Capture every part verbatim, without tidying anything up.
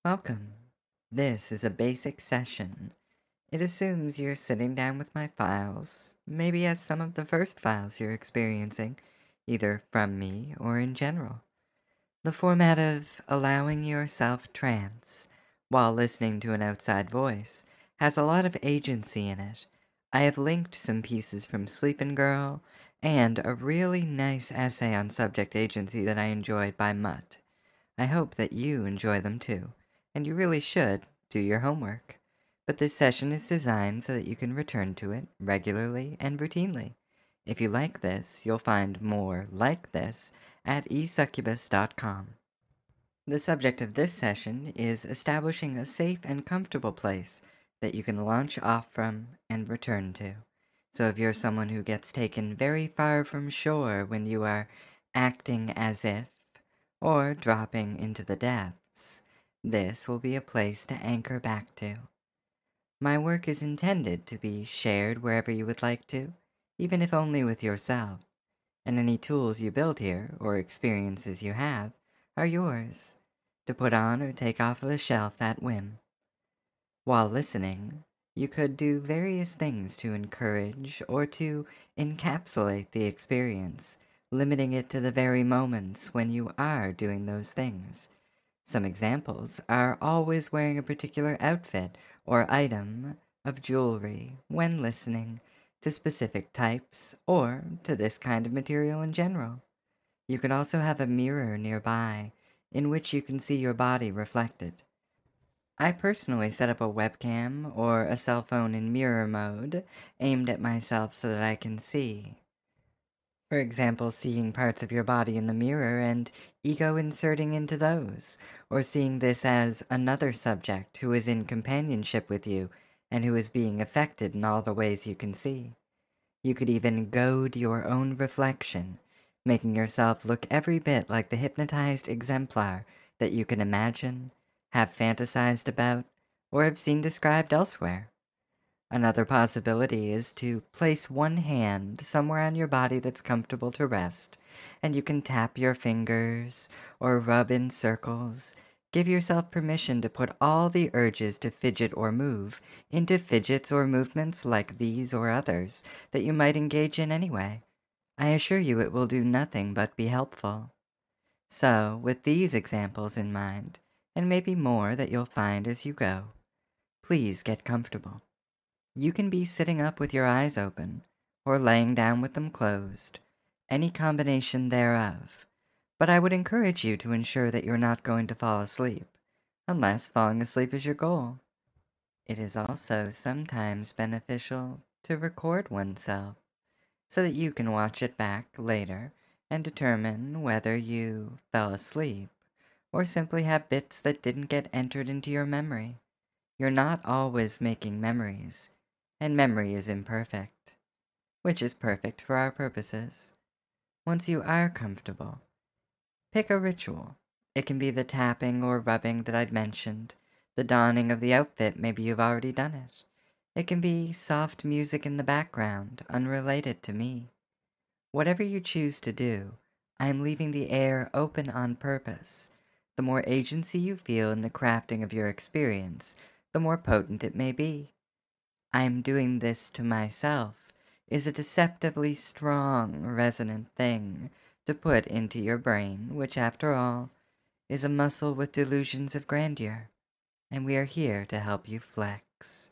Welcome. This is a basic session. It assumes you're sitting down with my files, maybe as some of the first files you're experiencing, either from me or in general. The format of allowing yourself trance while listening to an outside voice has a lot of agency in it. I have linked some pieces from Sleepin' Girl and a really nice essay on subject agency that I enjoyed by Mutt. I hope that you enjoy them too, and you really should do your homework. But this session is designed so that you can return to it regularly and routinely. If you like this, you'll find more like this at e succubus dot com. The subject of this session is establishing a safe and comfortable place that you can launch off from and return to. So if you're someone who gets taken very far from shore when you are acting as if or dropping into the depths, this will be a place to anchor back to. My work is intended to be shared wherever you would like to, even if only with yourself, and any tools you build here or experiences you have are yours to put on or take off the shelf at whim. While listening, you could do various things to encourage or to encapsulate the experience, limiting it to the very moments when you are doing those things. Some examples are always wearing a particular outfit or item of jewelry when listening to specific types or to this kind of material in general. You can also have a mirror nearby in which you can see your body reflected. I personally set up a webcam or a cell phone in mirror mode aimed at myself so that I can see. For example, seeing parts of your body in the mirror and ego inserting into those, or seeing this as another subject who is in companionship with you and who is being affected in all the ways you can see. You could even goad your own reflection, making yourself look every bit like the hypnotized exemplar that you can imagine, have fantasized about, or have seen described elsewhere. Another possibility is to place one hand somewhere on your body that's comfortable to rest, and you can tap your fingers or rub in circles. Give yourself permission to put all the urges to fidget or move into fidgets or movements like these or others that you might engage in anyway. I assure you it will do nothing but be helpful. So, with these examples in mind, and maybe more that you'll find as you go, please get comfortable. You can be sitting up with your eyes open, or laying down with them closed, any combination thereof. But I would encourage you to ensure that you're not going to fall asleep, unless falling asleep is your goal. It is also sometimes beneficial to record oneself, so that you can watch it back later and determine whether you fell asleep, or simply have bits that didn't get entered into your memory. You're not always making memories, and memory is imperfect, which is perfect for our purposes. Once you are comfortable, pick a ritual. It can be the tapping or rubbing that I'd mentioned, the donning of the outfit, maybe you've already done it. It can be soft music in the background, unrelated to me. Whatever you choose to do, I am leaving the air open on purpose. The more agency you feel in the crafting of your experience, the more potent it may be. I am doing this to myself is a deceptively strong, resonant thing to put into your brain, which, after all, is a muscle with delusions of grandeur, and we are here to help you flex.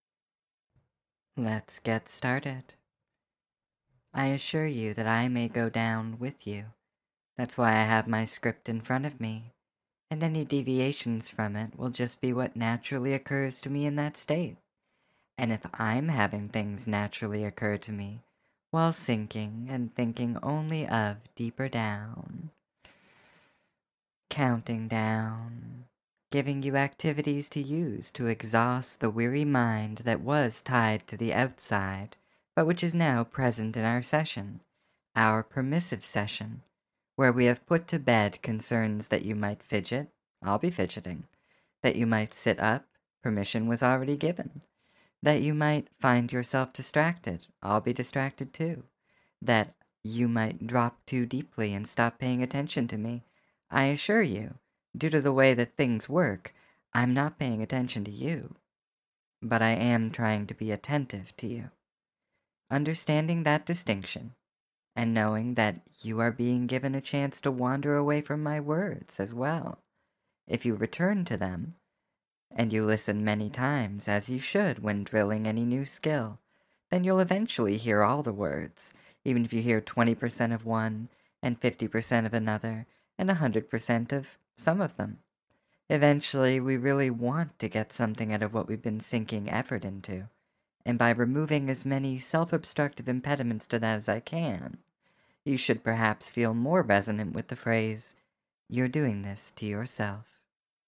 Let's get started. I assure you that I may go down with you. That's why I have my script in front of me, and any deviations from it will just be what naturally occurs to me in that state. And if I'm having things naturally occur to me while sinking and thinking only of deeper down, counting down, giving you activities to use to exhaust the weary mind that was tied to the outside, but which is now present in our session, our permissive session, where we have put to bed concerns that you might fidget, I'll be fidgeting, that you might sit up, permission was already given, that you might find yourself distracted, I'll be distracted too, that you might drop too deeply and stop paying attention to me. I assure you, due to the way that things work, I'm not paying attention to you, but I am trying to be attentive to you. Understanding that distinction and knowing that you are being given a chance to wander away from my words as well. If you return to them, and you listen many times, as you should when drilling any new skill, then you'll eventually hear all the words, even if you hear twenty percent of one, and fifty percent of another, and one hundred percent of some of them. Eventually, we really want to get something out of what we've been sinking effort into, and by removing as many self-obstructive impediments to that as I can, you should perhaps feel more resonant with the phrase, "You're doing this to yourself."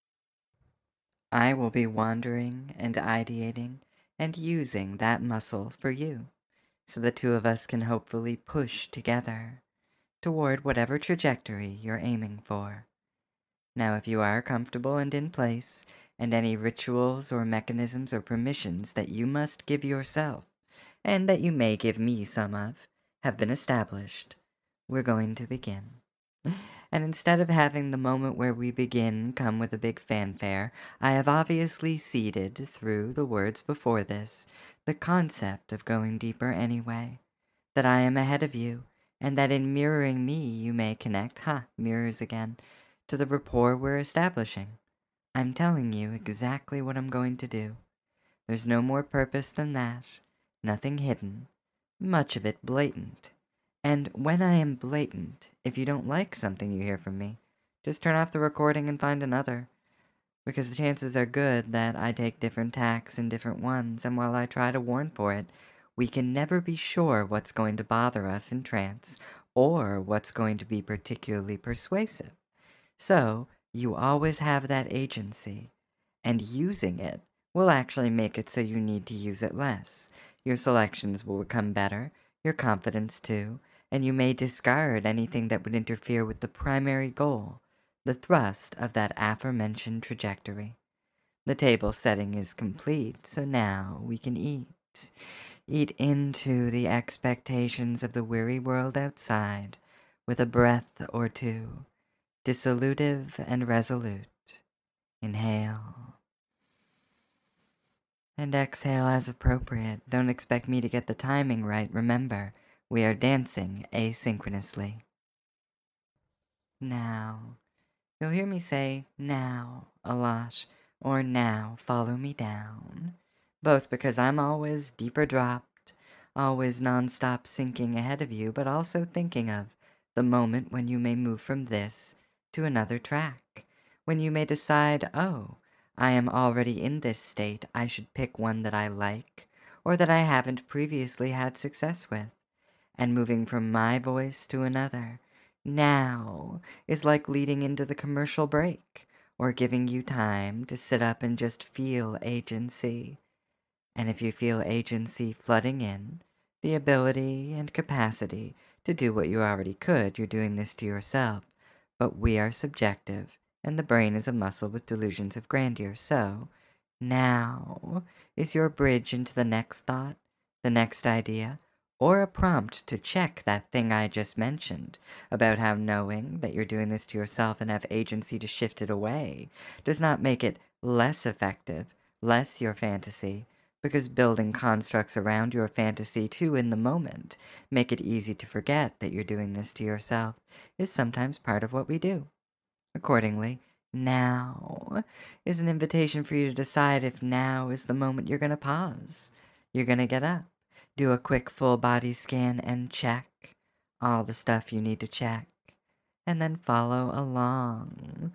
I will be wandering and ideating and using that muscle for you, so the two of us can hopefully push together toward whatever trajectory you're aiming for. Now, if you are comfortable and in place, and any rituals or mechanisms or permissions that you must give yourself, and that you may give me some of, have been established, we're going to begin. And instead of having the moment where we begin come with a big fanfare, I have obviously seeded through the words before this the concept of going deeper anyway, that I am ahead of you, and that in mirroring me you may connect, ha, mirrors again, to the rapport we're establishing. I'm telling you exactly what I'm going to do. There's no more purpose than that, nothing hidden, much of it blatant. And when I am blatant, if you don't like something you hear from me, just turn off the recording and find another. Because the chances are good that I take different tacks in different ones, and while I try to warn for it, we can never be sure what's going to bother us in trance, or what's going to be particularly persuasive. So, you always have that agency, and using it will actually make it so you need to use it less. Your selections will become better, your confidence too, and you may discard anything that would interfere with the primary goal, the thrust of that aforementioned trajectory. The table setting is complete, so now we can eat. Eat into the expectations of the weary world outside with a breath or two, dissolutive and resolute. Inhale. And exhale as appropriate. Don't expect me to get the timing right. Remember, we are dancing asynchronously. Now. You'll hear me say now a lot, or now follow me down. Both because I'm always deeper dropped, always nonstop sinking ahead of you, but also thinking of the moment when you may move from this to another track. When you may decide, oh, I am already in this state, I should pick one that I like, or that I haven't previously had success with. And moving from my voice to another, now, is like leading into the commercial break, or giving you time to sit up and just feel agency. And if you feel agency flooding in, the ability and capacity to do what you already could, you're doing this to yourself. But we are subjective, and the brain is a muscle with delusions of grandeur. So, now is your bridge into the next thought, the next idea, or a prompt to check that thing I just mentioned about how knowing that you're doing this to yourself and have agency to shift it away does not make it less effective, less your fantasy, because building constructs around your fantasy too in the moment make it easy to forget that you're doing this to yourself is sometimes part of what we do. Accordingly, now is an invitation for you to decide if now is the moment you're going to pause. You're going to get up, do a quick full body scan and check all the stuff you need to check, and then follow along.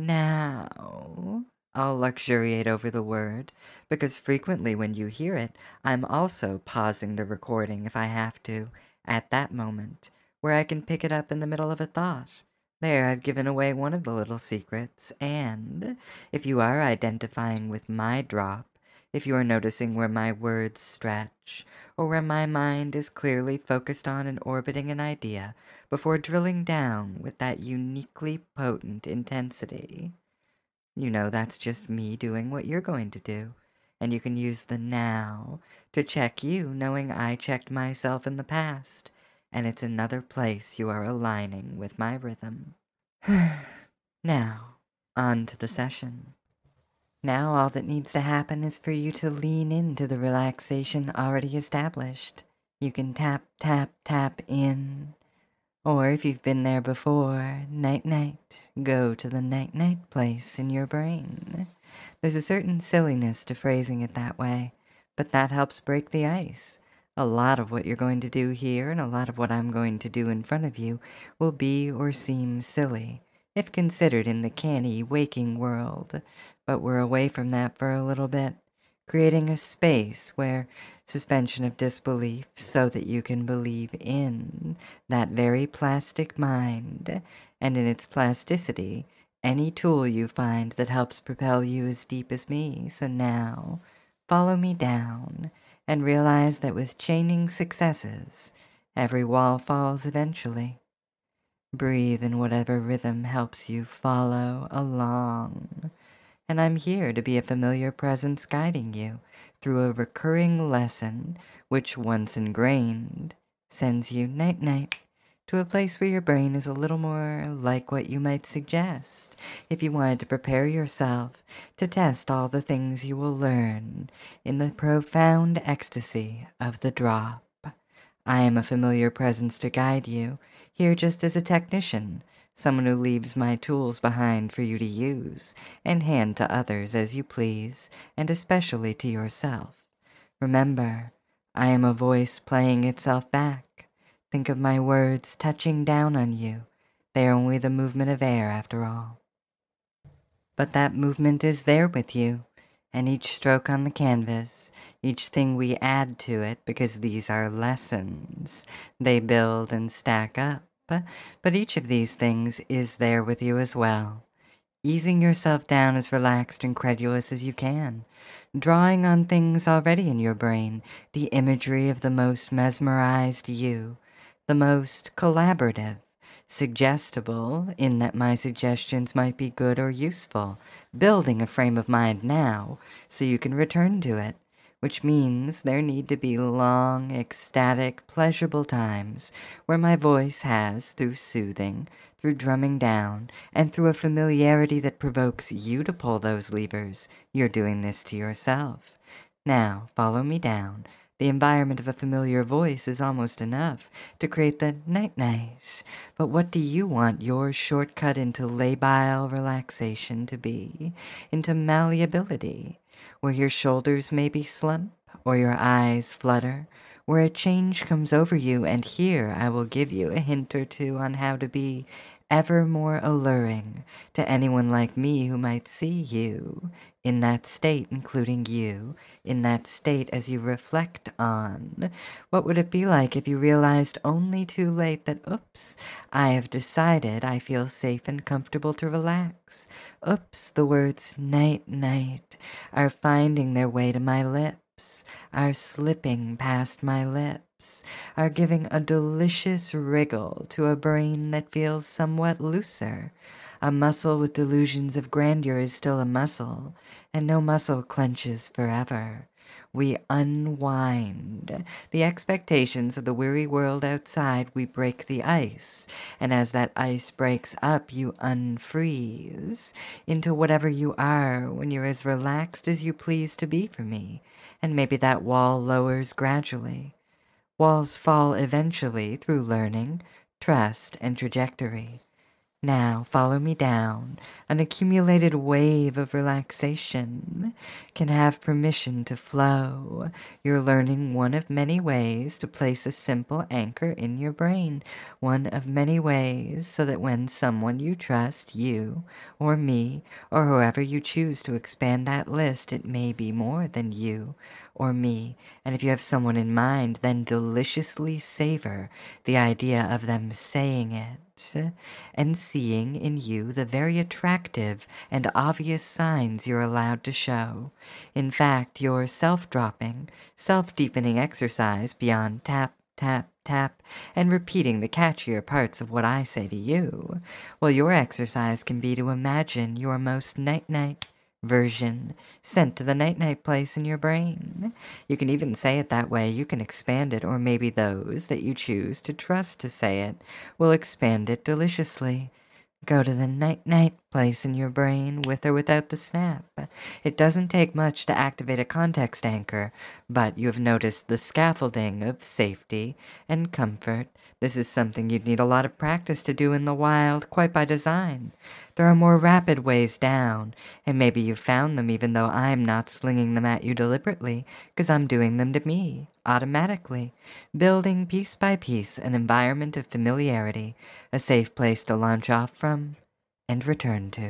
Now, I'll luxuriate over the word, because frequently when you hear it, I'm also pausing the recording if I have to, at that moment, where I can pick it up in the middle of a thought. There, I've given away one of the little secrets, and if you are identifying with my drop, if you are noticing where my words stretch, or where my mind is clearly focused on and orbiting an idea before drilling down with that uniquely potent intensity, you know that's just me doing what you're going to do. And you can use the now to check you, knowing I checked myself in the past, and it's another place you are aligning with my rhythm. Now, on to the session. Now all that needs to happen is for you to lean into the relaxation already established. You can tap, tap, tap in. Or if you've been there before, night-night, go to the night-night place in your brain. There's a certain silliness to phrasing it that way, but that helps break the ice. A lot of what you're going to do here and a lot of what I'm going to do in front of you will be or seem silly, if considered in the canny, waking world. But we're away from that for a little bit, creating a space where suspension of disbelief so that you can believe in that very plastic mind, and in its plasticity, any tool you find that helps propel you as deep as me. So now, follow me down and realize that with chaining successes, every wall falls eventually. Breathe in whatever rhythm helps you follow along. And I'm here to be a familiar presence guiding you through a recurring lesson which, once ingrained, sends you night-night to a place where your brain is a little more like what you might suggest if you wanted to prepare yourself to test all the things you will learn in the profound ecstasy of the drop. I am a familiar presence to guide you, here just as a technician, someone who leaves my tools behind for you to use and hand to others as you please, and especially to yourself. Remember, I am a voice playing itself back. Think of my words touching down on you. They are only the movement of air after all. But that movement is there with you, and each stroke on the canvas, each thing we add to it, because these are lessons, they build and stack up. But each of these things is there with you as well, easing yourself down as relaxed and credulous as you can, drawing on things already in your brain, the imagery of the most mesmerized you, the most collaborative, suggestible in that my suggestions might be good or useful, building a frame of mind now so you can return to it, which means there need to be long, ecstatic, pleasurable times where my voice has, through soothing, through drumming down, and through a familiarity that provokes you to pull those levers, you're doing this to yourself. Now, follow me down. The environment of a familiar voice is almost enough to create the night-night. But what do you want your shortcut into labile relaxation to be? Into malleability? Where your shoulders may be slump, or your eyes flutter, where a change comes over you, and here I will give you a hint or two on how to be ever more alluring to anyone like me who might see you in that state, including you, in that state as you reflect on. What would it be like if you realized only too late that, oops, I have decided I feel safe and comfortable to relax. Oops, the words night-night are finding their way to my lips, are slipping past my lips, are giving a delicious wriggle to a brain that feels somewhat looser. A muscle with delusions of grandeur is still a muscle, and no muscle clenches forever. We unwind the expectations of the weary world outside. We break the ice, and as that ice breaks up, you unfreeze into whatever you are when you're as relaxed as you please to be for me, and maybe that wall lowers gradually. Walls fall eventually through learning, trust, and trajectory. Now follow me down. An accumulated wave of relaxation can have permission to flow. You're learning one of many ways to place a simple anchor in your brain. One of many ways so that when someone you trust, you or me, or whoever you choose to expand that list, it may be more than you or me. And if you have someone in mind, then deliciously savor the idea of them saying it and seeing in you the very attractive and obvious signs you're allowed to show. In fact, your self-dropping, self-deepening exercise beyond tap, tap, tap, and repeating the catchier parts of what I say to you, well, your exercise can be to imagine your most night-night version sent to the night-night place in your brain. You can even say it that way. You can expand it, or maybe those that you choose to trust to say it will expand it deliciously. Go to the night-night place in your brain with or without the snap. It doesn't take much to activate a context anchor, but you have noticed the scaffolding of safety and comfort. This is something you'd need a lot of practice to do in the wild, quite by design. There are more rapid ways down, and maybe you've found them even though I'm not slinging them at you deliberately, because I'm doing them to me, automatically, building piece by piece an environment of familiarity, a safe place to launch off from and return to.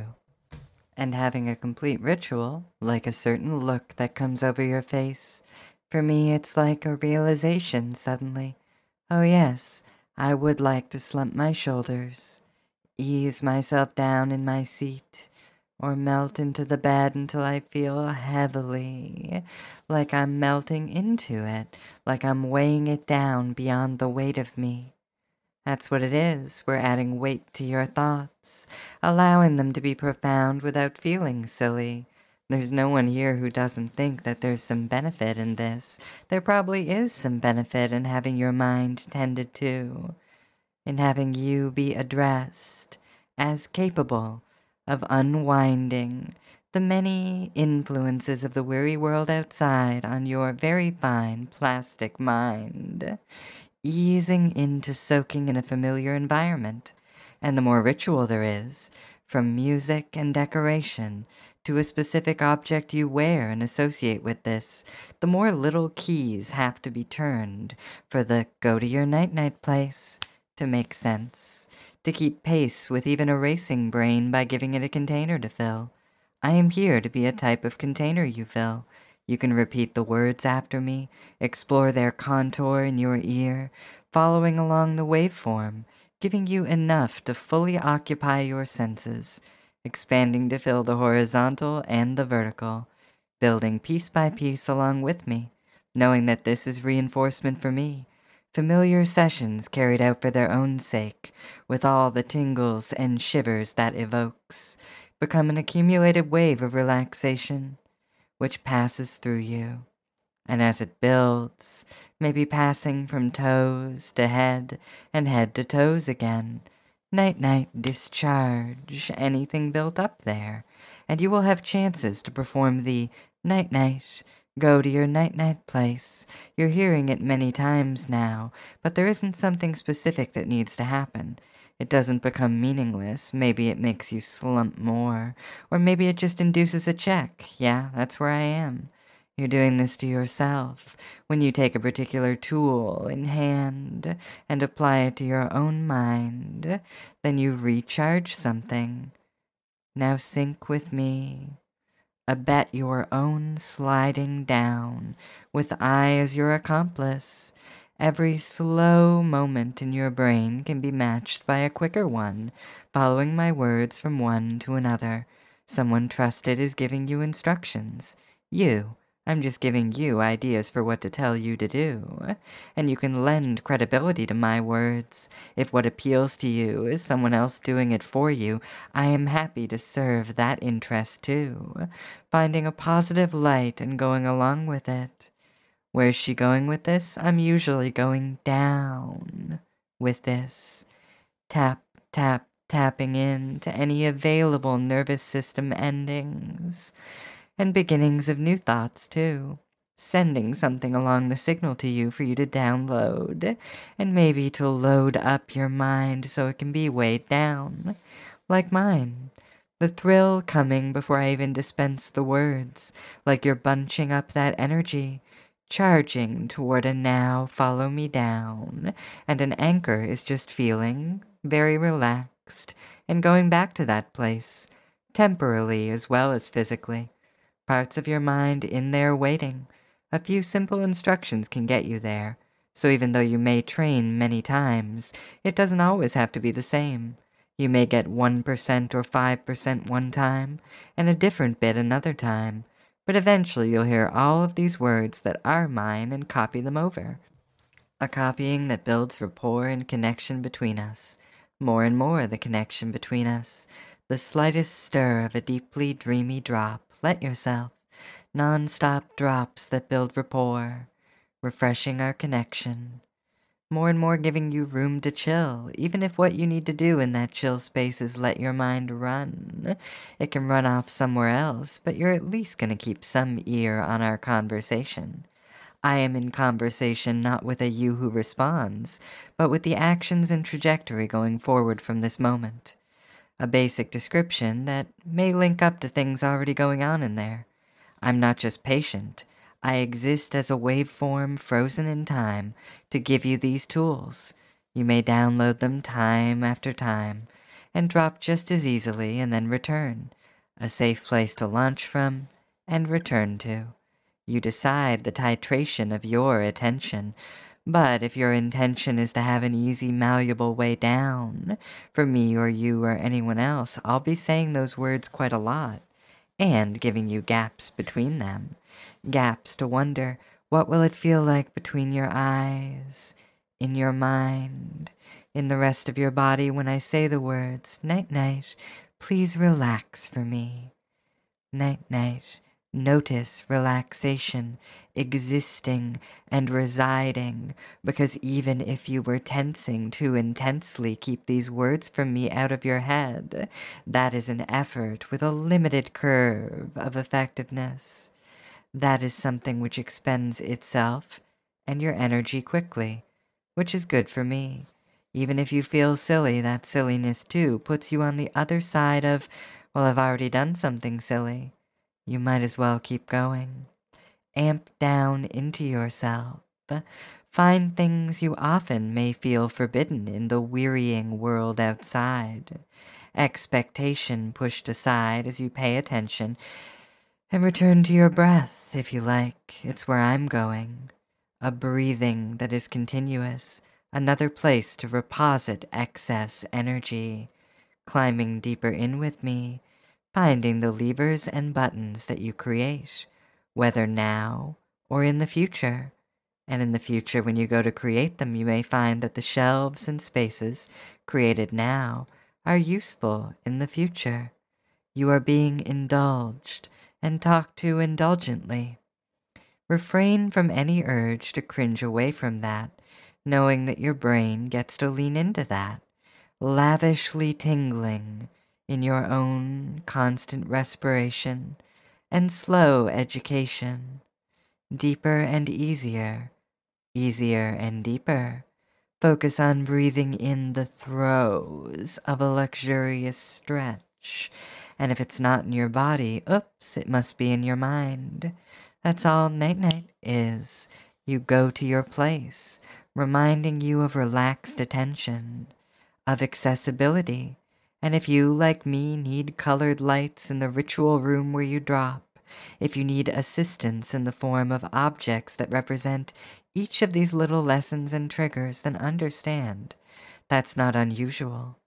And having a complete ritual, like a certain look that comes over your face. For me, it's like a realization suddenly. Oh, yes, I would like to slump my shoulders, ease myself down in my seat, or melt into the bed until I feel heavily, like I'm melting into it, like I'm weighing it down beyond the weight of me. That's what it is. We're adding weight to your thoughts, allowing them to be profound without feeling silly. There's no one here who doesn't think that there's some benefit in this. There probably is some benefit in having your mind tended to, in having you be addressed as capable of unwinding the many influences of the weary world outside on your very fine plastic mind, easing into soaking in a familiar environment. And the more ritual there is, from music and decoration to a specific object you wear and associate with this, the more little keys have to be turned for the go to your night-night place to make sense, to keep pace with even a racing brain by giving it a container to fill. I am here to be a type of container you fill. You can repeat the words after me, explore their contour in your ear, following along the waveform, giving you enough to fully occupy your senses, expanding to fill the horizontal and the vertical, building piece by piece along with me, knowing that this is reinforcement for me, familiar sessions carried out for their own sake, with all the tingles and shivers that evokes, become an accumulated wave of relaxation, which passes through you. And as it builds, maybe passing from toes to head and head to toes again, night-night discharge anything built up there, and you will have chances to perform the night-night, go to your night-night place. You're hearing it many times now, but there isn't something specific that needs to happen. It doesn't become meaningless. Maybe it makes you slump more. Or maybe it just induces a check. Yeah, that's where I am. You're doing this to yourself. When you take a particular tool in hand and apply it to your own mind, then you recharge something. Now sync with me. Abet your own sliding down, with I as your accomplice. Every slow moment in your brain can be matched by a quicker one, following my words from one to another. Someone trusted is giving you instructions. You, I'm just giving you ideas for what to tell you to do. And you can lend credibility to my words. If what appeals to you is someone else doing it for you, I am happy to serve that interest too, finding a positive light and going along with it. Where's she going with this? I'm usually going down with this. Tap, tap, tapping in to any available nervous system endings and beginnings of new thoughts, too. Sending something along the signal to you for you to download and maybe to load up your mind so it can be weighed down, like mine. The thrill coming before I even dispense the words, like you're bunching up that energy, charging toward a now follow me down, and an anchor is just feeling very relaxed and going back to that place, temporally as well as physically. Parts of your mind in there waiting. A few simple instructions can get you there, so even though you may train many times, it doesn't always have to be the same. You may get one percent or five percent one time, and a different bit another time, but eventually you'll hear all of these words that are mine and copy them over. A copying that builds rapport and connection between us. More and more the connection between us. The slightest stir of a deeply dreamy drop. Let yourself. Non-stop drops that build rapport. Refreshing our connection. more and more giving you room to chill, even if what you need to do in that chill space is let your mind run. It can run off somewhere else, but you're at least going to keep some ear on our conversation. I am in conversation not with a you who responds, but with the actions and trajectory going forward from this moment. A basic description that may link up to things already going on in there. I'm not just patient. I exist as a waveform frozen in time to give you these tools. You may download them time after time and drop just as easily and then return. A safe place to launch from and return to. You decide the titration of your attention. But if your intention is to have an easy, malleable way down, for me or you or anyone else, I'll be saying those words quite a lot and giving you gaps between them. Gaps to wonder, what will it feel like between your eyes, in your mind, in the rest of your body when I say the words, night night, please relax for me. Night night, notice relaxation, existing and residing, because even if you were tensing too intensely, keep these words from me out of your head. That is an effort with a limited curve of effectiveness. That is something which expends itself and your energy quickly, which is good for me. Even if you feel silly, that silliness too puts you on the other side of, well, I've already done something silly. You might as well keep going. Amp down into yourself. Find things you often may feel forbidden in the wearying world outside. Expectation pushed aside as you pay attention. And return to your breath, if you like. It's where I'm going. A breathing that is continuous. Another place to reposit excess energy. Climbing deeper in with me. Finding the levers and buttons that you create. Whether now or in the future. And in the future, when you go to create them, you may find that the shelves and spaces created now are useful in the future. You are being indulged and talked to indulgently. Refrain from any urge to cringe away from that, knowing that your brain gets to lean into that, lavishly tingling in your own constant respiration and slow education, deeper and easier, easier and deeper. Focus on breathing in the throes of a luxurious stretch. And if it's not in your body, oops, it must be in your mind. That's all night-night is. You go to your place, reminding you of relaxed attention, of accessibility. And if you, like me, need colored lights in the ritual room where you drop, if you need assistance in the form of objects that represent each of these little lessons and triggers, then understand that's not unusual.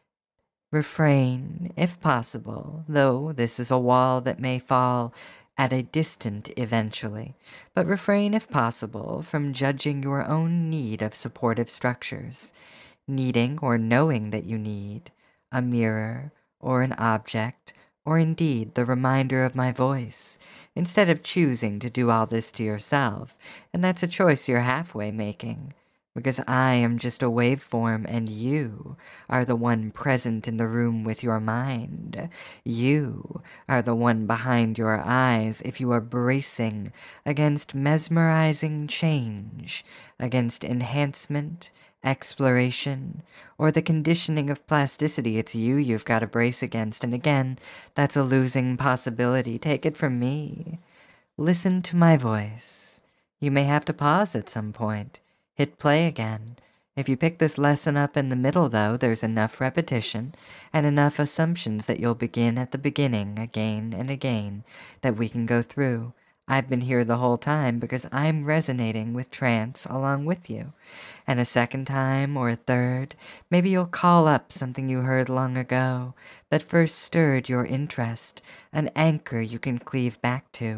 Refrain, if possible, though this is a wall that may fall at a distant eventually, but refrain, if possible, from judging your own need of supportive structures, needing or knowing that you need a mirror or an object, or indeed the reminder of my voice, instead of choosing to do all this to yourself, and that's a choice you're halfway making. Because I am just a waveform and you are the one present in the room with your mind. You are the one behind your eyes if you are bracing against mesmerizing change, against enhancement, exploration, or the conditioning of plasticity. It's you you've got to brace against, and again, that's a losing possibility. Take it from me. Listen to my voice. You may have to pause at some point. Hit play again. If you pick this lesson up in the middle, though, there's enough repetition and enough assumptions that you'll begin at the beginning again and again that we can go through. I've been here the whole time because I'm resonating with trance along with you. And a second time or a third, maybe you'll call up something you heard long ago that first stirred your interest, an anchor you can cleave back to,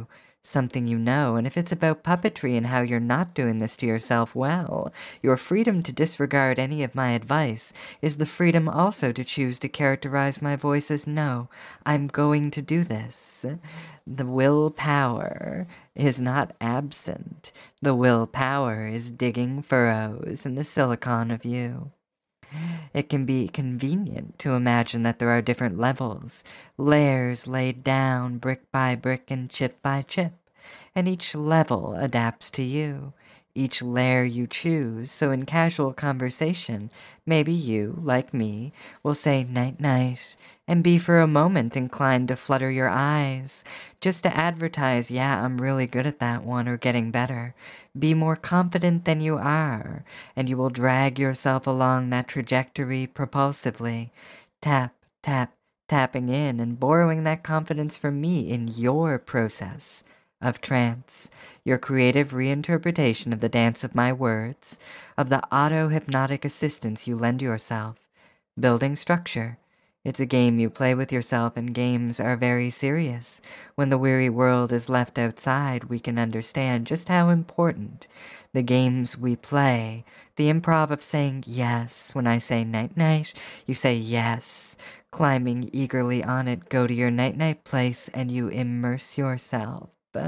something you know, and if it's about puppetry and how you're not doing this to yourself, well, your freedom to disregard any of my advice is the freedom also to choose to characterize my voice as no, I'm going to do this. The willpower is not absent. The willpower is digging furrows in the silicon of you. It can be convenient to imagine that there are different levels, layers laid down brick by brick and chip by chip, and each level adapts to you, each layer you choose. So in casual conversation, maybe you, like me, will say night-night and be for a moment inclined to flutter your eyes, just to advertise, yeah, I'm really good at that one, or getting better. Be more confident than you are, and you will drag yourself along that trajectory propulsively, tap, tap, tapping in and borrowing that confidence from me in your process of trance, your creative reinterpretation of the dance of my words, of the auto-hypnotic assistance you lend yourself, building structure. It's a game you play with yourself, and games are very serious. When the weary world is left outside, we can understand just how important the games we play, the improv of saying yes. When I say night-night, you say yes. Climbing eagerly on it, go to your night-night place and you immerse yourself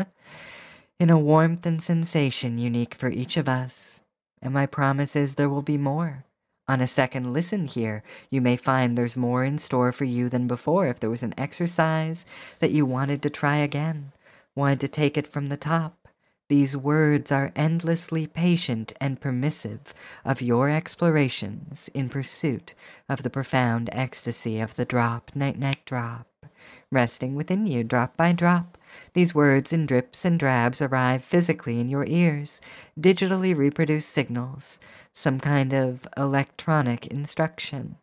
in a warmth and sensation unique for each of us. And my promise is there will be more. On a second listen here, you may find there's more in store for you than before if there was an exercise that you wanted to try again, wanted to take it from the top. These words are endlessly patient and permissive of your explorations in pursuit of the profound ecstasy of the drop, night-night drop, resting within you drop by drop. These words in drips and drabs arrive physically in your ears, digitally reproduce signals, some kind of electronic instruction.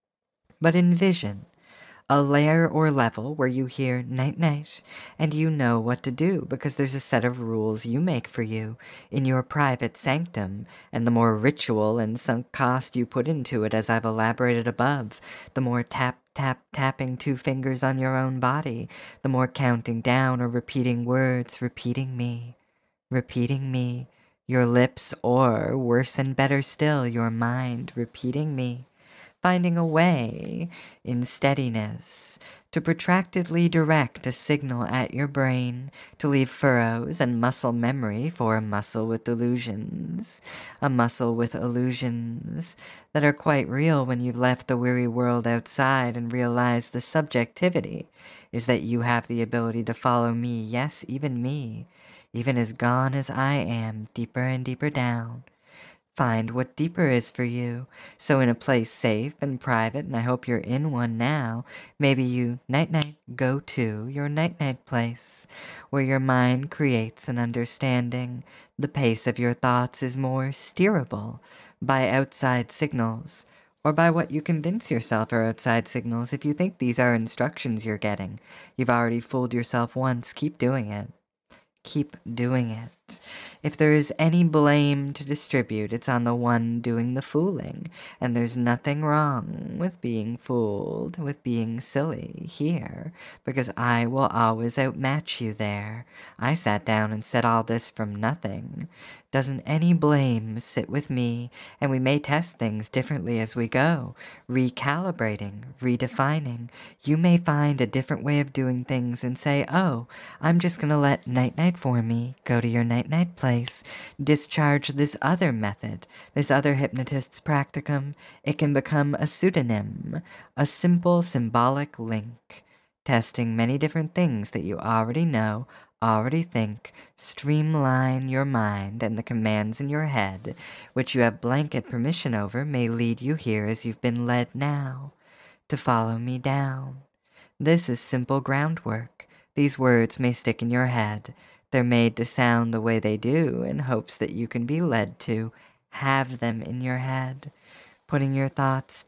But envision a layer or level where you hear night-night and you know what to do because there's a set of rules you make for you in your private sanctum, and the more ritual and sunk cost you put into it, as I've elaborated above, the more tap, tap, tapping two fingers on your own body, the more counting down or repeating words, repeating me, repeating me, your lips, or worse and better still, your mind repeating me. Finding a way, in steadiness, to protractedly direct a signal at your brain, to leave furrows and muscle memory for a muscle with delusions, a muscle with illusions that are quite real when you've left the weary world outside and realize the subjectivity is that you have the ability to follow me, yes, even me, even as gone as I am, deeper and deeper down. Find what deeper is for you. So in a place safe and private, and I hope you're in one now, maybe you night-night go to your night-night place, where your mind creates an understanding. The pace of your thoughts is more steerable by outside signals, or by what you convince yourself are outside signals. If you think these are instructions you're getting, you've already fooled yourself once. Keep doing it. Keep doing it. If there is any blame to distribute, it's on the one doing the fooling. And there's nothing wrong with being fooled, with being silly here, because I will always outmatch you there. I sat down and said all this from nothing. Doesn't any blame sit with me, and we may test things differently as we go, recalibrating, redefining. You may find a different way of doing things and say, oh, I'm just going to let night-night for me, go to your night-night place, discharge this other method, this other hypnotist's practicum. It can become a pseudonym, a simple symbolic link, testing many different things that you already know, already think, streamline your mind, and the commands in your head, which you have blanket permission over, may lead you here as you've been led now, to follow me down. This is simple groundwork. These words may stick in your head. They're made to sound the way they do in hopes that you can be led to have them in your head, putting your thoughts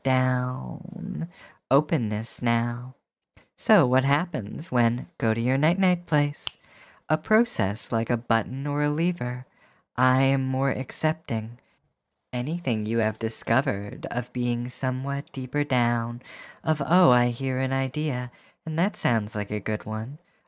down. Openness now. So what happens when go to your night-night place? A process like a button or a lever. I am more accepting. Anything you have discovered of being somewhat deeper down, of, oh, I hear an idea, and that sounds like a good one.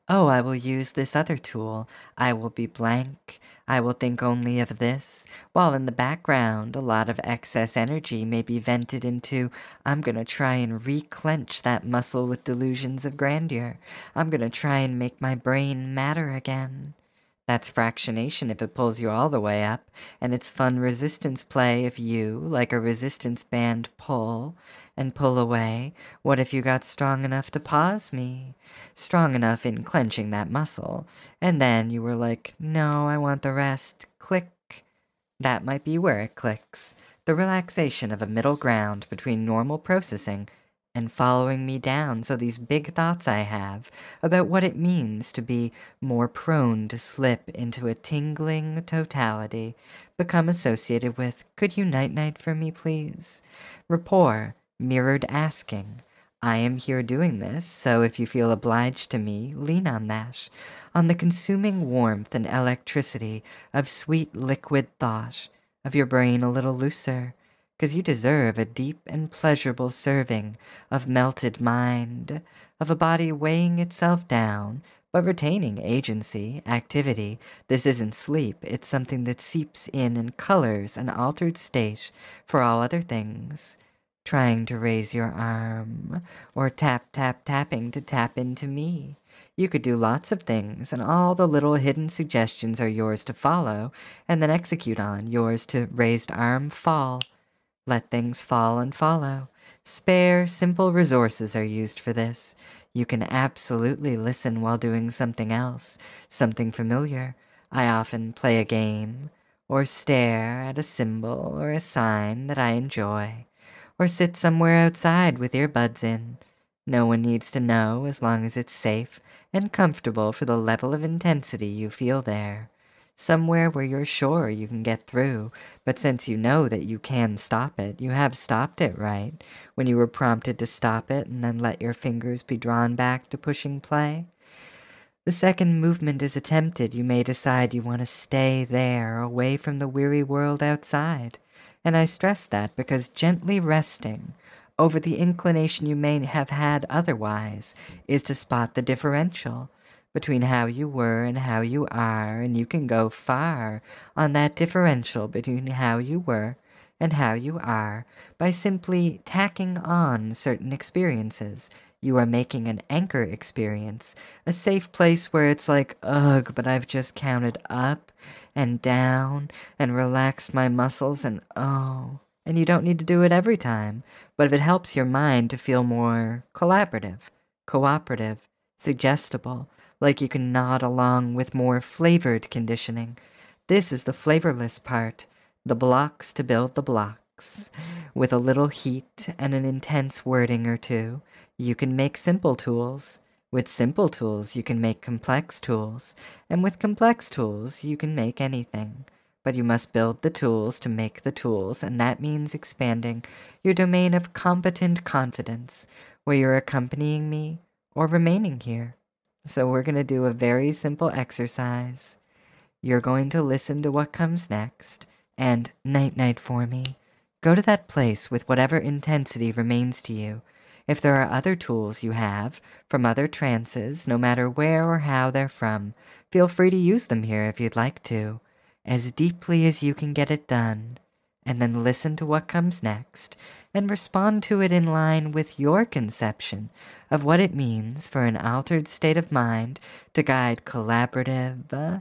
Oh, I will use this other tool. I will be blank. I will think only of this, while in the background, a lot of excess energy may be vented into, I'm gonna try and re-clench that muscle with delusions of grandeur. I'm gonna try and make my brain matter again. That's fractionation if it pulls you all the way up, and it's fun resistance play if you, like a resistance band, pull and pull away. What if you got strong enough to pause me? Strong enough in clenching that muscle, and then you were like, no, I want the rest. Click. That might be where it clicks. The relaxation of a middle ground between normal processing and following me down so these big thoughts I have about what it means to be more prone to slip into a tingling totality become associated with, could you night-night for me, please? Rapport, mirrored asking. I am here doing this, so if you feel obliged to me, lean on that, on the consuming warmth and electricity of sweet liquid thought, of your brain a little looser, 'cause you deserve a deep and pleasurable serving of melted mind, of a body weighing itself down, but retaining agency, activity. This isn't sleep, it's something that seeps in and colors an altered state for all other things. Trying to raise your arm, or tap, tap, tapping to tap into me. You could do lots of things, and all the little hidden suggestions are yours to follow, and then execute on, yours to raised arm fall. Let things fall and follow. Spare, simple resources are used for this. You can absolutely listen while doing something else, something familiar. I often play a game, or stare at a symbol or a sign that I enjoy, or sit somewhere outside with earbuds in. No one needs to know as long as it's safe and comfortable for the level of intensity you feel there. Somewhere where you're sure you can get through, but since you know that you can stop it, you have stopped it, right? When you were prompted to stop it and then let your fingers be drawn back to pushing play. The second movement is attempted, you may decide you want to stay there, away from the weary world outside. And I stress that because gently resting over the inclination you may have had otherwise is to spot the differential between how you were and how you are, and you can go far on that differential between how you were and how you are by simply tacking on certain experiences. You are making an anchor experience, a safe place where it's like, ugh, but I've just counted up and down and relaxed my muscles and oh. And you don't need to do it every time, but if it helps your mind to feel more collaborative, cooperative, suggestible, like you can nod along with more flavored conditioning. This is the flavorless part, the blocks to build the blocks. With a little heat and an intense wording or two, you can make simple tools. With simple tools, you can make complex tools. And with complex tools, you can make anything. But you must build the tools to make the tools, and that means expanding your domain of competent confidence, where you're accompanying me or remaining here. So we're going to do a very simple exercise. You're going to listen to what comes next, and night-night for me. Go to that place with whatever intensity remains to you. If there are other tools you have from other trances, no matter where or how they're from, feel free to use them here if you'd like to, as deeply as you can get it done, and then listen to what comes next and respond to it in line with your conception of what it means for an altered state of mind to guide collaborative, uh,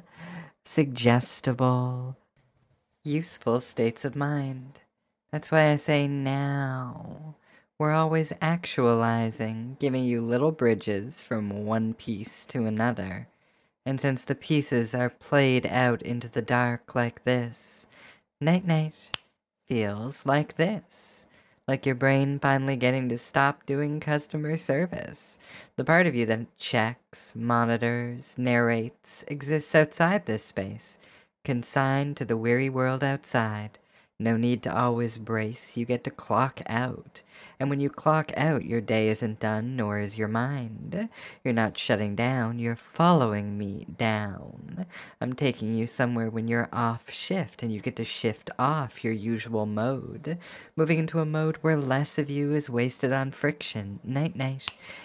suggestible, useful states of mind. That's why I say now. We're always actualizing, giving you little bridges from one piece to another. And since the pieces are played out into the dark like this, night-night feels like this. Like your brain finally getting to stop doing customer service. The part of you that checks, monitors, narrates, exists outside this space, consigned to the weary world outside. No need to always brace, you get to clock out. And when you clock out, your day isn't done, nor is your mind. You're not shutting down, you're following me down. I'm taking you somewhere when you're off shift, and you get to shift off your usual mode, moving into a mode where less of you is wasted on friction. Night-night.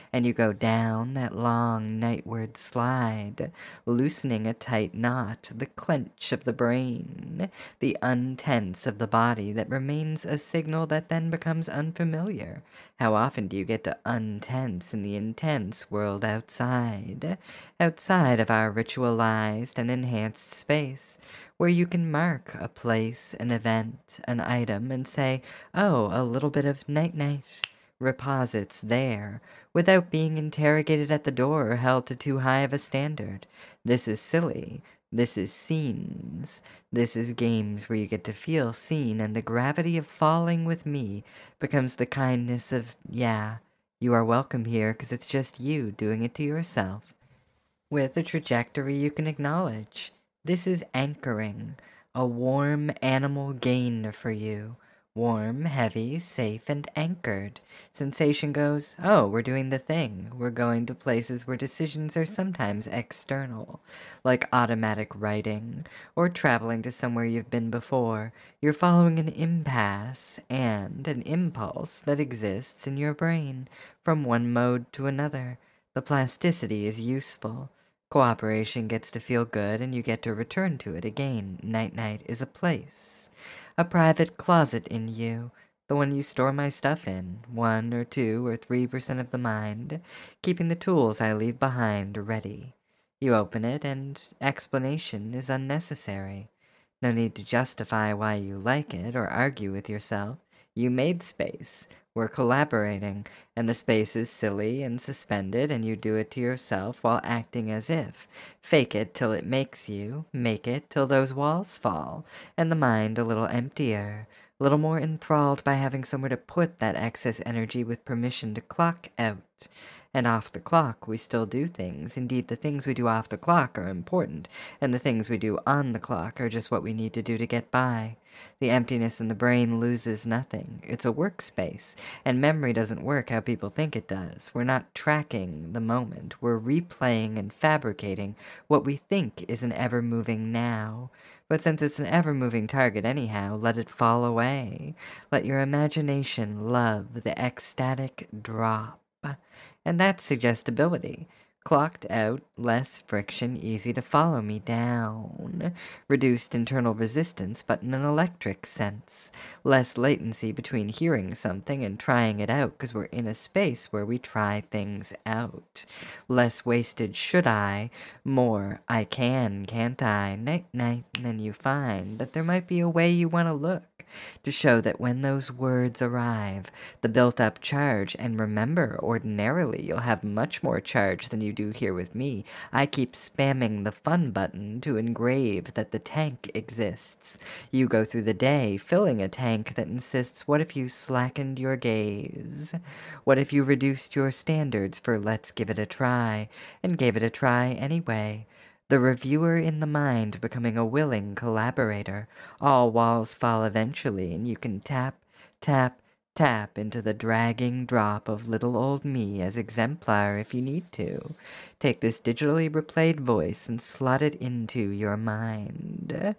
and you go down that long nightward slide, loosening a tight knot, the clench of the brain, the untense of the body that remains a signal that then becomes unfamiliar. How often do you get to untense in the intense world outside? Outside of our ritualized and enhanced space, where you can mark a place, an event, an item, and say, oh, a little bit of night-night reposits there, without being interrogated at the door or held to too high of a standard. This is silly. This is scenes. This is games where you get to feel seen, and the gravity of falling with me becomes the kindness of, yeah, you are welcome here because it's just you doing it to yourself. With a trajectory you can acknowledge. This is anchoring, a warm animal gain for you. Warm, heavy, safe, and anchored. Sensation goes, oh, we're doing the thing. We're going to places where decisions are sometimes external, like automatic writing, or traveling to somewhere you've been before. You're following an impasse and an impulse that exists in your brain, from one mode to another. The plasticity is useful. Cooperation gets to feel good, and you get to return to it again. Night-night is a place. A private closet in you. The one you store my stuff in. One or two or three percent of the mind. Keeping the tools I leave behind ready. You open it, and explanation is unnecessary. No need to justify why you like it or argue with yourself. You made space. We're collaborating, and the space is silly and suspended, and you do it to yourself while acting as if. Fake it till it makes you, make it till those walls fall, and the mind a little emptier, a little more enthralled by having somewhere to put that excess energy with permission to clock out. And off the clock, we still do things. Indeed, the things we do off the clock are important, and the things we do on the clock are just what we need to do to get by. The emptiness in the brain loses nothing. It's a workspace, and memory doesn't work how people think it does. We're not tracking the moment. We're replaying and fabricating what we think is an ever-moving now. But since it's an ever-moving target anyhow, let it fall away. Let your imagination love the ecstatic drop. And that's suggestibility. Clocked out, less friction, easy to follow me down. Reduced internal resistance, but in an electric sense. Less latency between hearing something and trying it out, because we're in a space where we try things out. Less wasted should I, more I can, can't I, night-night, and then you find that there might be a way you want to look, to show that when those words arrive, the built-up charge, and remember, ordinarily you'll have much more charge than you do here with me. I keep spamming the fun button to engrave that the tank exists. You go through the day filling a tank that insists, what if you slackened your gaze? What if you reduced your standards for let's give it a try, and gave it a try anyway? The reviewer in the mind becoming a willing collaborator. All walls fall eventually, and you can tap, tap, tap into the dragging drop of little old me as exemplar if you need to. Take this digitally replayed voice and slot it into your mind.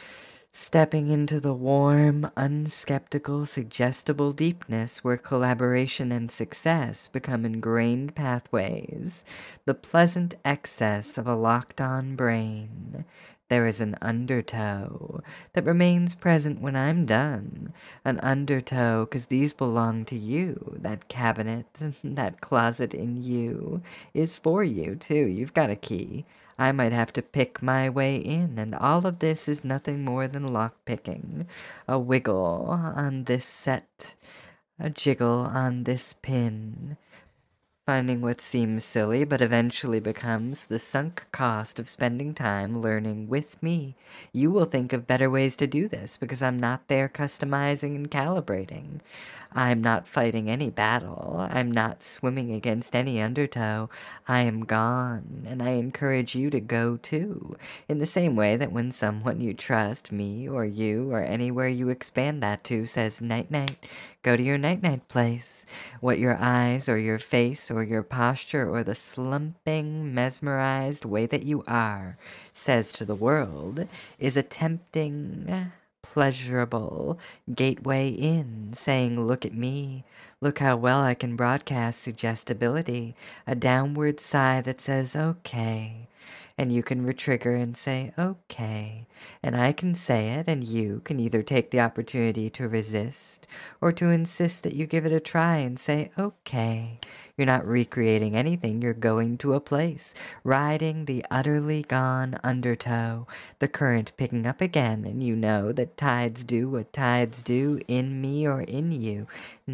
Stepping into the warm, unskeptical, suggestible deepness where collaboration and success become ingrained pathways, the pleasant excess of a locked-on brain. There is an undertow that remains present when I'm done. An undertow, 'cause these belong to you. That cabinet, that closet in you, is for you, too. You've got a key. I might have to pick my way in, and all of this is nothing more than lock-picking. A wiggle on this set, a jiggle on this pin. Finding what seems silly but eventually becomes the sunk cost of spending time learning with me. You will think of better ways to do this because I'm not there customizing and calibrating. I'm not fighting any battle. I'm not swimming against any undertow. I am gone, and I encourage you to go too, in the same way that when someone you trust, me or you or anywhere you expand that to, says night-night, go to your night-night place. What your eyes or your face or your posture or the slumping, mesmerized way that you are says to the world is a tempting pleasurable gateway in, saying, look at me, look how well I can broadcast suggestibility, a downward sigh that says, okay. And you can retrigger and say, okay. And I can say it, and you can either take the opportunity to resist or to insist that you give it a try and say, okay. You're not recreating anything, you're going to a place, riding the utterly gone undertow, the current picking up again, and you know that tides do what tides do in me or in you.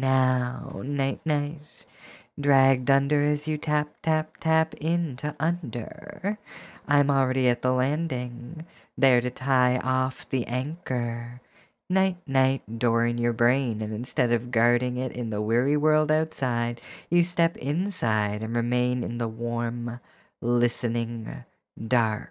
Now, night night. Dragged under as you tap, tap, tap into under. I'm already at the landing, there to tie off the anchor. Night, night, door in your brain, and instead of guarding it in the weary world outside, you step inside and remain in the warm, listening dark.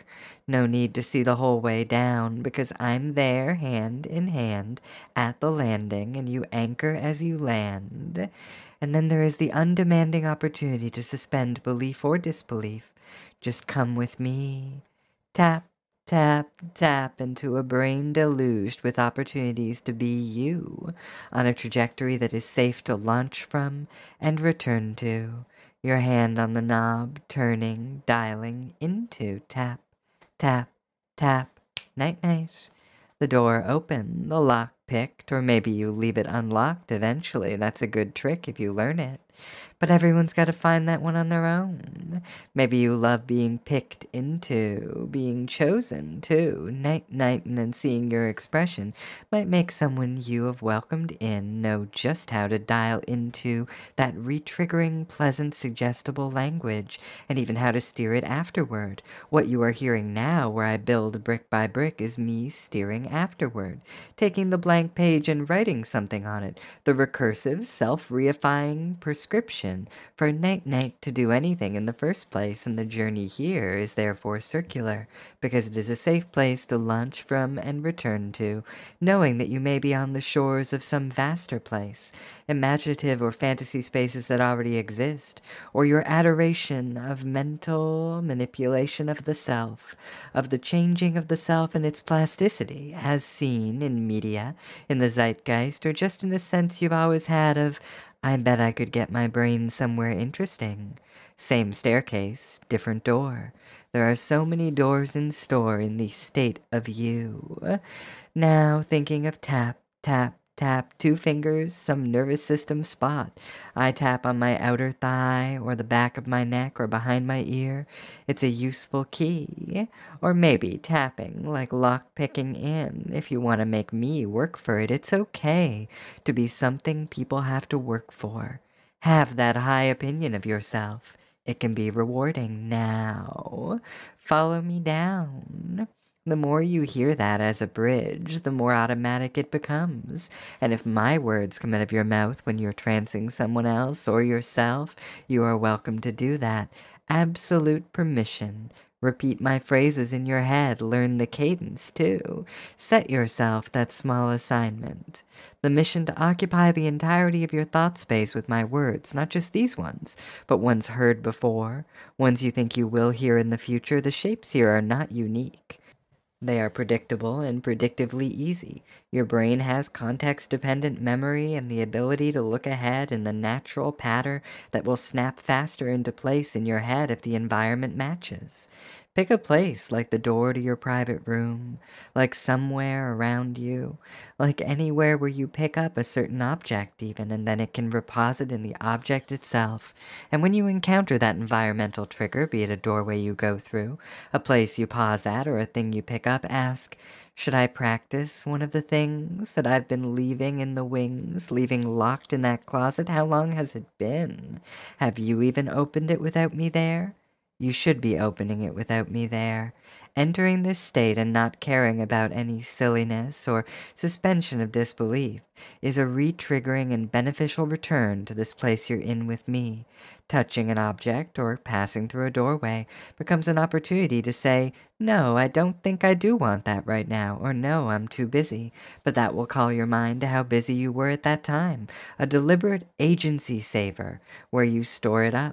No need to see the whole way down, because I'm there hand in hand at the landing, and you anchor as you land. And then there is the undemanding opportunity to suspend belief or disbelief. Just come with me. Tap, tap, tap into a brain deluged with opportunities to be you on a trajectory that is safe to launch from and return to. Your hand on the knob, turning, dialing into tap, tap, tap, night, night. The door open, the lock picked, or maybe you leave it unlocked eventually. That's a good trick if you learn it. But everyone's got to find that one on their own. Maybe you love being picked into, being chosen too. Night, night, and then seeing your expression might make someone you have welcomed in know just how to dial into that re-triggering, pleasant, suggestible language, and even how to steer it afterward. What you are hearing now, where I build brick by brick, is me steering afterward, taking the blank page and writing something on it, the recursive, self-reifying prescription for night-night to do anything in the first place, and the journey here is therefore circular, because it is a safe place to launch from and return to, knowing that you may be on the shores of some vaster place, imaginative or fantasy spaces that already exist, or your adoration of mental manipulation of the self, of the changing of the self and its plasticity, as seen in media, in the zeitgeist, or just in a sense you've always had of, I bet I could get my brain somewhere interesting. Same staircase, different door. There are so many doors in store in the state of you. Now thinking of tap, tap, tap, two fingers, some nervous system spot. I tap on my outer thigh or the back of my neck or behind my ear. It's a useful key. Or maybe tapping, like lock-picking in. If you want to make me work for it, it's okay to be something people have to work for. Have that high opinion of yourself. It can be rewarding. Now, follow me down. The more you hear that as a bridge, the more automatic it becomes. And if my words come out of your mouth when you're trancing someone else or yourself, you are welcome to do that. Absolute permission. Repeat my phrases in your head. Learn the cadence, too. Set yourself that small assignment. The mission to occupy the entirety of your thought space with my words, not just these ones, but ones heard before, ones you think you will hear in the future. The shapes here are not unique. They are predictable and predictively easy. Your brain has context-dependent memory and the ability to look ahead in the natural pattern that will snap faster into place in your head if the environment matches. Pick a place like the door to your private room, like somewhere around you, like anywhere where you pick up a certain object even, and then it can reposit in the object itself. And when you encounter that environmental trigger, be it a doorway you go through, a place you pause at, or a thing you pick up, ask, should I practice one of the things that I've been leaving in the wings, leaving locked in that closet? How long has it been? Have you even opened it without me there? You should be opening it without me there. Entering this state and not caring about any silliness or suspension of disbelief is a re-triggering and beneficial return to this place you're in with me. Touching an object or passing through a doorway becomes an opportunity to say, no, I don't think I do want that right now, or no, I'm too busy. But that will call your mind to how busy you were at that time. A deliberate agency saver where you store it up.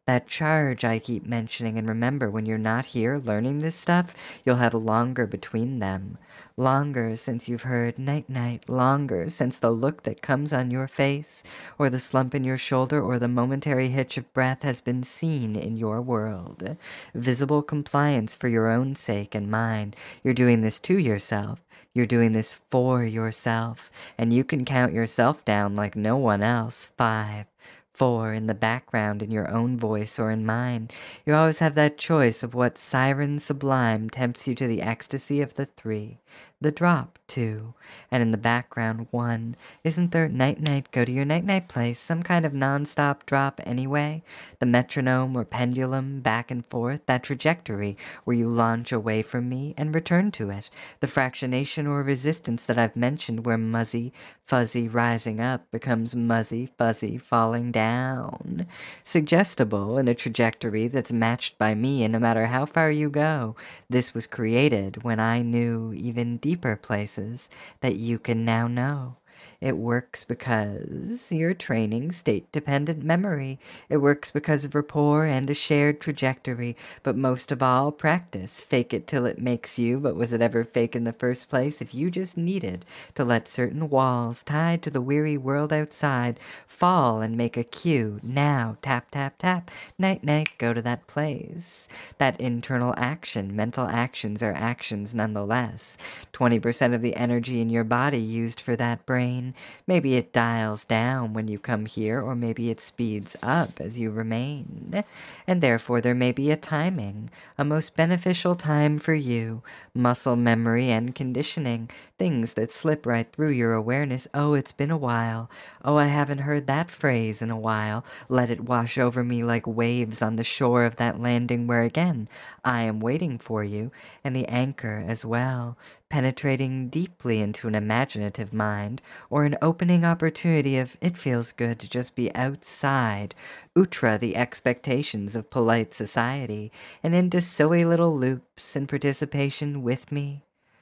that charge I keep mentioning. And remember, when you're not here learning this stuff, you'll have longer between them. Longer since you've heard night night, longer since the look that comes on your face, or the slump in your shoulder, or the momentary hitch of breath has been seen in your world. Visible compliance for your own sake and mine. You're doing this to yourself. You're doing this for yourself, and you can count yourself down like no one else. Five, four, in the background, in your own voice or in mine. You always have that choice of what siren sublime tempts you to the ecstasy of the three. The drop, two, and in the background, one. Isn't there night-night, go to your night-night place, some kind of non-stop drop anyway? The metronome or pendulum, back and forth, that trajectory where you launch away from me and return to it. The fractionation or resistance that I've mentioned where muzzy, fuzzy rising up becomes muzzy, fuzzy falling down. Suggestible in a trajectory that's matched by me, and no matter how far you go, this was created when I knew even deeper places that you can now know. It works because you're training state-dependent memory. It works because of rapport and a shared trajectory, but most of all, practice. Fake it till it makes you, but was it ever fake in the first place? If you just needed to let certain walls tied to the weary world outside fall and make a cue, now, tap, tap, tap, night-night, go to that place. That internal action, mental actions are actions nonetheless. twenty percent of the energy in your body used for that brain. Maybe it dials down when you come here, or maybe it speeds up as you remain. And therefore there may be a timing, a most beneficial time for you. Muscle memory and conditioning, things that slip right through your awareness. Oh, it's been a while. Oh, I haven't heard that phrase in a while. Let it wash over me like waves on the shore of that landing where again I am waiting for you, and the anchor as well, penetrating deeply into an imaginative mind, or an opening opportunity of it feels good to just be outside, outre the expectations of polite society, and into silly little loops and participation with me,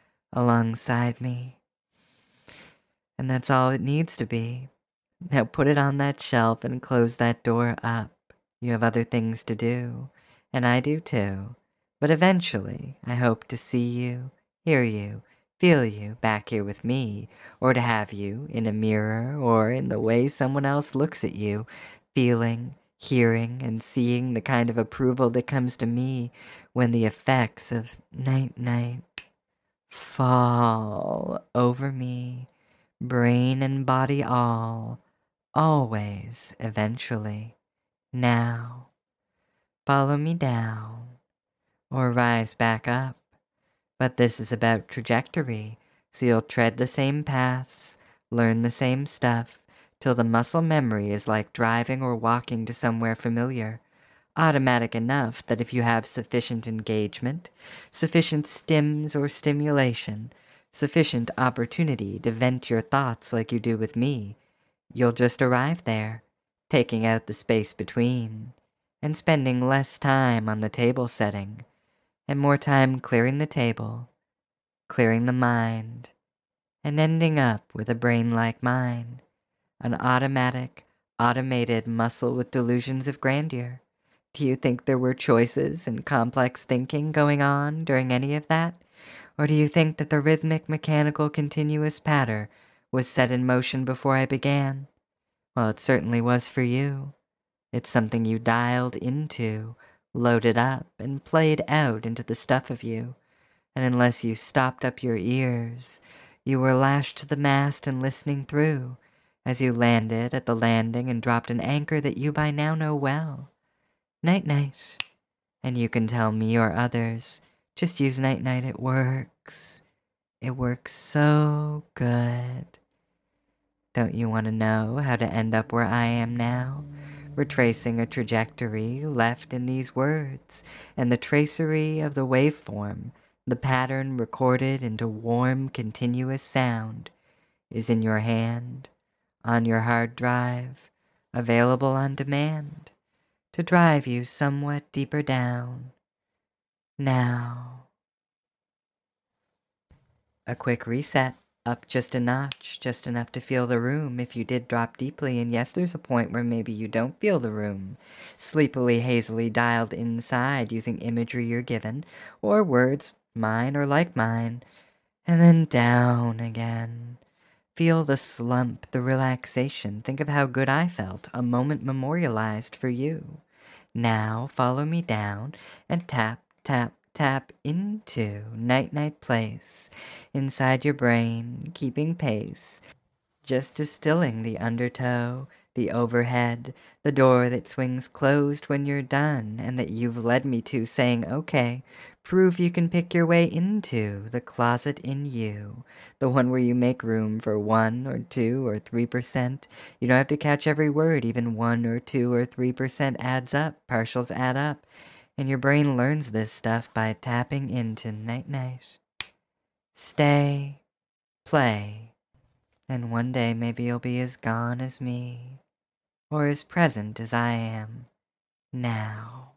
alongside me. And that's all it needs to be. Now put it on that shelf and close that door up. You have other things to do, and I do too. But eventually, I hope to see you, hear you, feel you back here with me, or to have you in a mirror or in the way someone else looks at you, feeling, hearing, and seeing the kind of approval that comes to me when the effects of night-night fall over me, brain and body all, always, eventually. Now, follow me down, or rise back up. But this is about trajectory, so you'll tread the same paths, learn the same stuff, till the muscle memory is like driving or walking to somewhere familiar. Automatic enough that if you have sufficient engagement, sufficient stims or stimulation, sufficient opportunity to vent your thoughts like you do with me, you'll just arrive there, taking out the space between, and spending less time on the table setting, and more time clearing the table, clearing the mind, and ending up with a brain like mine, an automatic, automated muscle with delusions of grandeur. Do you think there were choices and complex thinking going on during any of that? Or do you think that the rhythmic, mechanical, continuous patter was set in motion before I began? Well, it certainly was for you. It's something you dialed into, loaded up, and played out into the stuff of you. And unless you stopped up your ears, you were lashed to the mast and listening through, as you landed at the landing and dropped an anchor that you by now know well. Night-night. And you can tell me or others, just use night-night, it works. It works so good. Don't you want to know how to end up where I am now? Retracing a trajectory left in these words, and the tracery of the waveform, the pattern recorded into warm, continuous sound, is in your hand, on your hard drive, available on demand, to drive you somewhat deeper down. Now, a quick reset. Up just a notch, just enough to feel the room if you did drop deeply, and yes, there's a point where maybe you don't feel the room. Sleepily, hazily dialed inside using imagery you're given, or words, mine or like mine, and then down again. Feel the slump, the relaxation. Think of how good I felt, a moment memorialized for you. Now follow me down and tap, tap, tap into Night Night Place, inside your brain, keeping pace, just distilling the undertow, the overhead, the door that swings closed when you're done, and that you've led me to, saying, okay, prove you can pick your way into the closet in you, the one where you make room for one or two or three percent. You don't have to catch every word, even one or two or three percent adds up, partials add up, and your brain learns this stuff by tapping into Night Night. Stay, play. And one day maybe you'll be as gone as me, or as present as I am now.